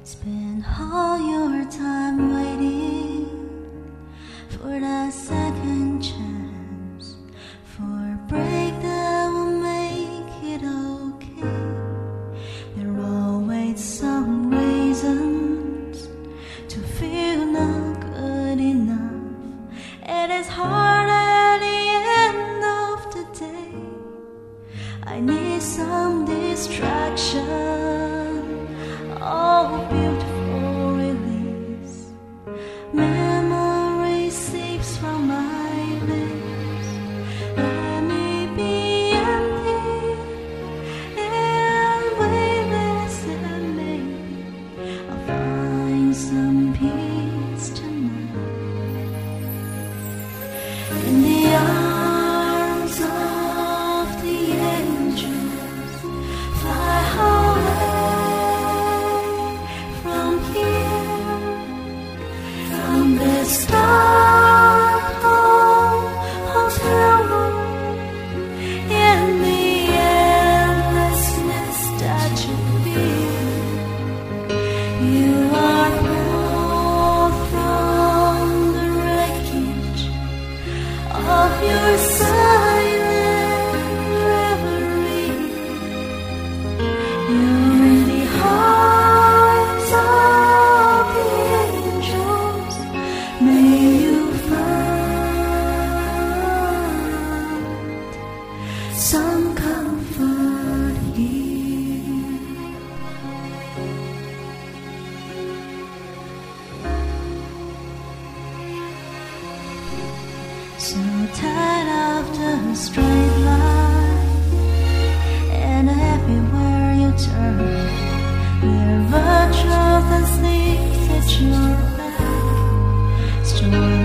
Spend all your time waiting for that second chance, for a break that will make it okay. There are always some reasons to feel not good enough. It is hard at the end of the day. I need some distraction. Oh, beautiful release. Memory seeps from my lips. Let me be empty and weightless, and maybe I'll find some peace tonight. In the arms of the angels, fly away. This dark hotel room, in the endlessness that you feel, you are pulled from the wreckage of your silent reverie. You're in the hearts of the angels. May you find some comfort here. So tired of the straight line, and everywhere you turn, there are virtues that sleep at your back. Story